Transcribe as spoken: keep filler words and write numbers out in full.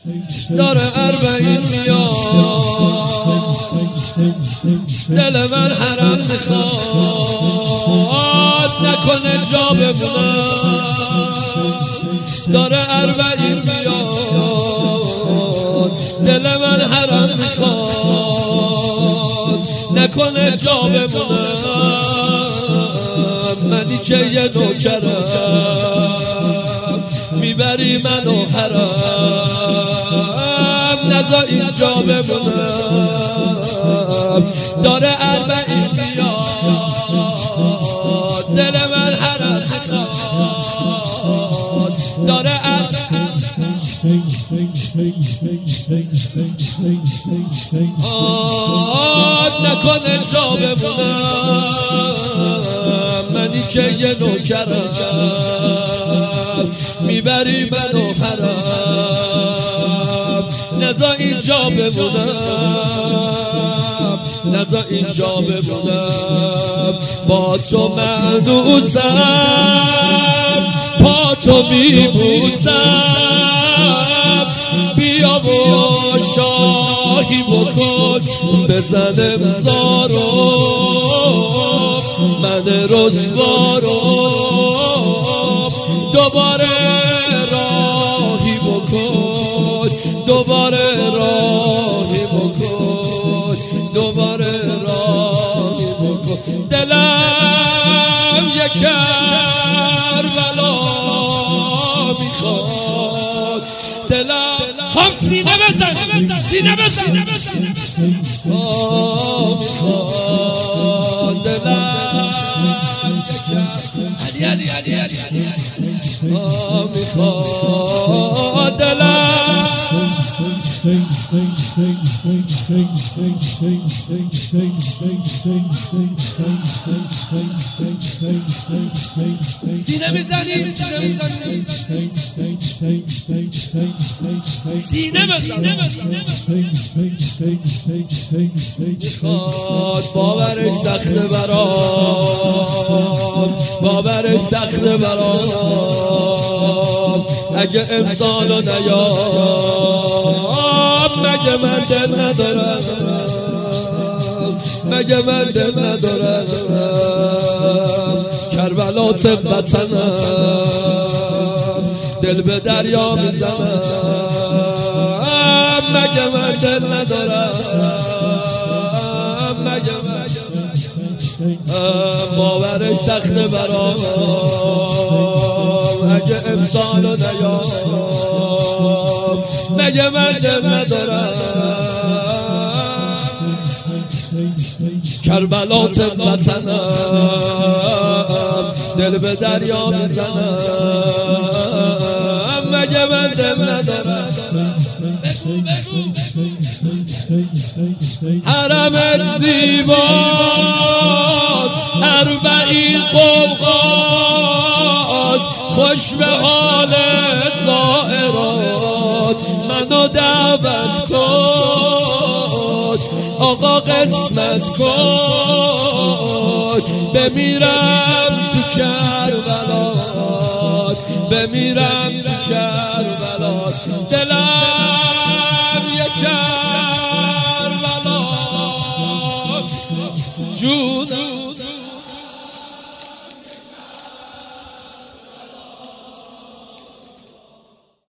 داره اربعین میاد، دل من حرم میخواد نکنه جا بمونه. داره اربعین میاد، دل من حرم میخواد نکنه جا بمونه. منی که یه نوکرم میبری منو حرم، نزا اینجا بمونم. داره اربعین میاد، دل من حرم میخواد. داره اربعین نکنه جا بمونم. منی که یه نوکرم میبری منو حرم، نزا اینجا بمونم، نزا اینجا بمونم. با تو مهنوسم، با تو میبوسم، بیا و شاهی بکن بزن امضارو من رسوارو. دوباره راهی بکن، دوباره راهی بکن، دوباره راهی بکن. دلم یک کربلا میخواد، دلم خب سینه بزن، سینه بزن میخواد. دلم یک علی علی علی علی میخواد. دلم سینه میزنی، سینه میزنی، سینه بزن. میخواد باورش سخته برام، باورش سخته برام. اگه انسانو نیام مگه من دل ندارم، مگه من دل ندارم. کربلات وطنم دل به دریا میزنم، مگه من دل ندارم، مگه من باورش سخته برام. اگه انسانو نیام مگه من دل ندارم. کربلات وطنم دل به دریا میزنم، مگه من دل ندارم. حرمت زیباست، اربعین قوقاست، خوش به حال زائرات منو دعوت کن. آقا قسمت کن بمیرم تو کربلات، بمیرم تو کربلات. دل